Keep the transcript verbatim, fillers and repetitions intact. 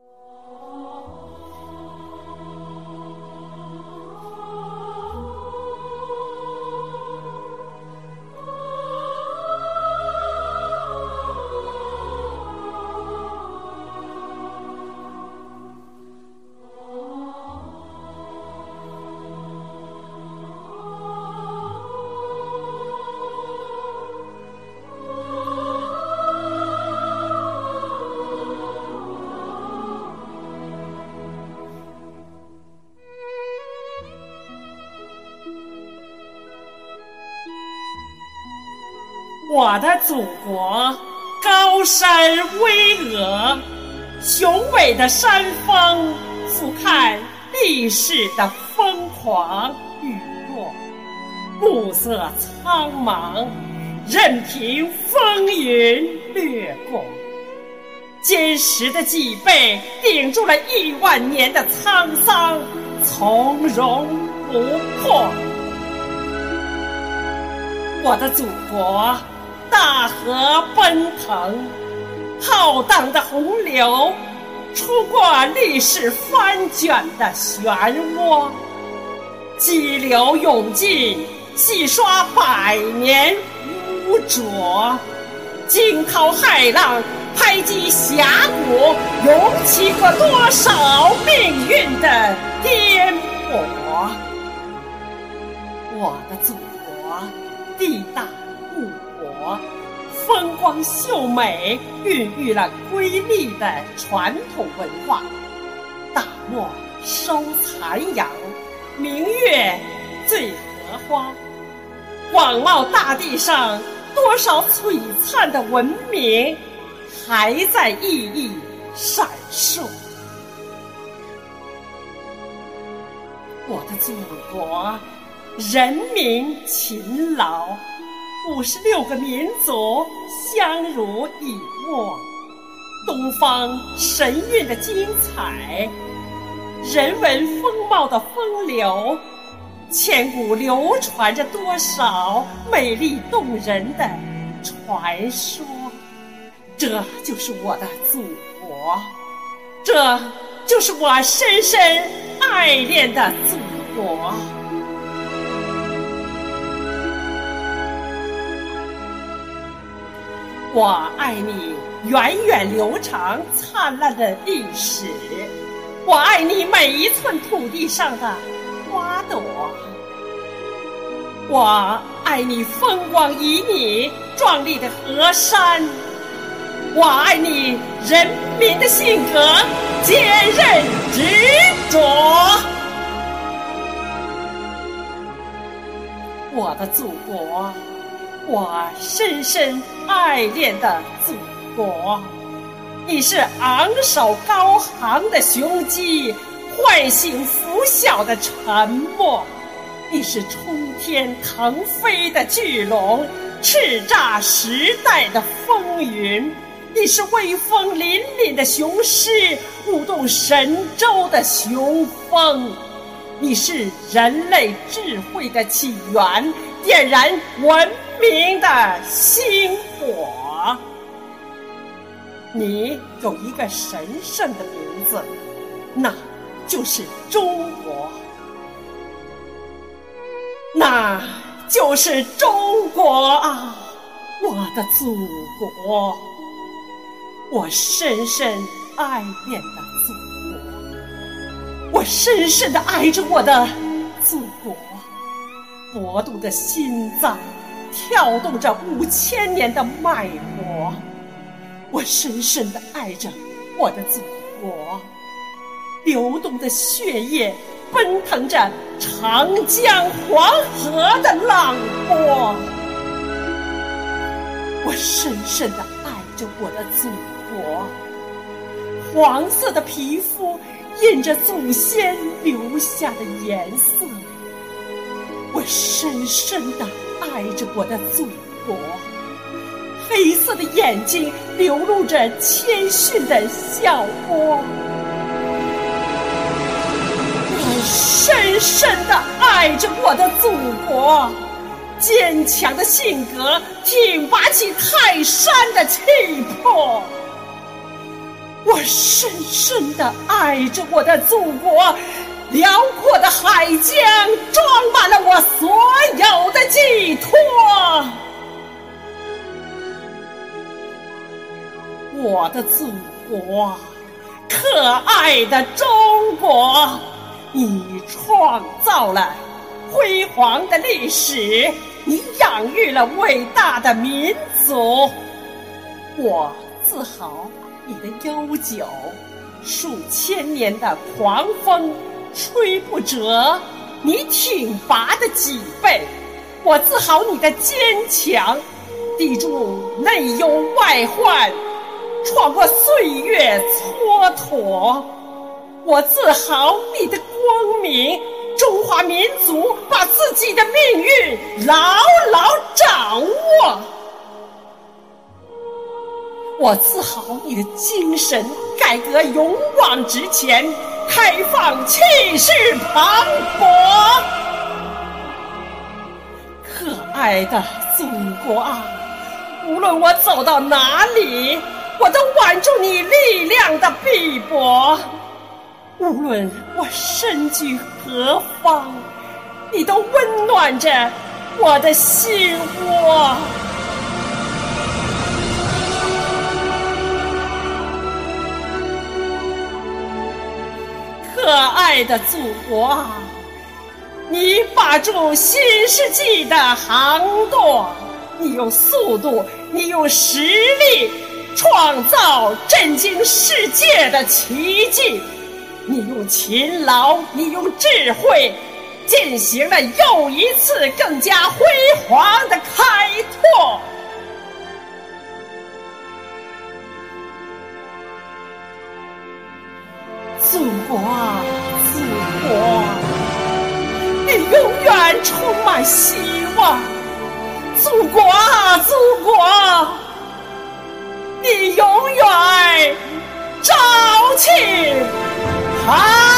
我的祖国，高山巍峨，雄伟的山峰俯瞰历史的疯狂雨落，暮色苍茫，任凭风云掠过。坚实的脊背顶住了亿万年的沧桑，从容不迫。我的祖国，大河奔腾，浩荡的洪流冲过历史翻卷的漩涡，激流勇进，洗刷百年污浊，惊涛骇浪拍击峡谷，涌起过多少命运的颠簸。我的祖国，地大物博，风光秀美，孕育了瑰丽的传统文化。大漠收残阳，明月醉荷花。广袤大地上，多少璀璨的文明还在熠熠闪烁。我的祖国，人民勤劳，五十六个民族相濡以沫，东方神韵的精彩，人文风貌的风流，千古流传着多少美丽动人的传说。这就是我的祖国，这就是我深深爱恋的祖国。我爱你源远流长灿烂的历史，我爱你每一寸土地上的花朵，我爱你风光旖旎壮丽的河山，我爱你人民的性格坚韧执着。我的祖国，我深深爱恋的祖国，你是昂首高航的雄鸡，唤醒拂晓的沉默，你是冲天腾飞的巨龙，叱咤时代的风云，你是威风凛凛的雄狮，舞动神州的雄风，你是人类智慧的起源，点燃文明的星火。你有一个神圣的名字，那就是中国，那就是中国啊，我的祖国，我深深爱恋的祖国，我深深地爱着我的祖国。搏动着心脏，跳动着五千年的脉搏，我深深地爱着我的祖国。流动的血液奔腾着长江黄河的浪波，我深深地爱着我的祖国。黄色的皮肤印着祖先留下的颜色，我深深地爱着我的祖国。黑色的眼睛流露着谦逊的笑波，我深深地爱着我的祖国。坚强的性格挺拔起泰山的气魄， 我深深地爱着我的祖国，辽阔的海疆装满了我所有的寄托。我的祖国，可爱的中国，你创造了辉煌的历史，你养育了伟大的民族。我自豪你的悠久，数千年的狂风吹不折你挺拔的脊背。我自豪你的坚强，抵住内忧外患，闯过岁月蹉跎。我自豪你的光明，中华民族把自己的命运牢牢掌握。我自豪你的精神，改革勇往直前，开放气势磅礴。可爱的祖国啊，无论我走到哪里，我都挽住你力量的臂膊。无论我身居何方，你都温暖着我的心窝。可爱的祖国啊，你把住新世纪的航舵，你用速度，你用实力创造震惊世界的奇迹，你用勤劳，你用智慧进行了又一次更加辉煌的开拓。祖国啊，祖国，你永远充满希望。祖国啊，祖国，你永远朝气蓬勃。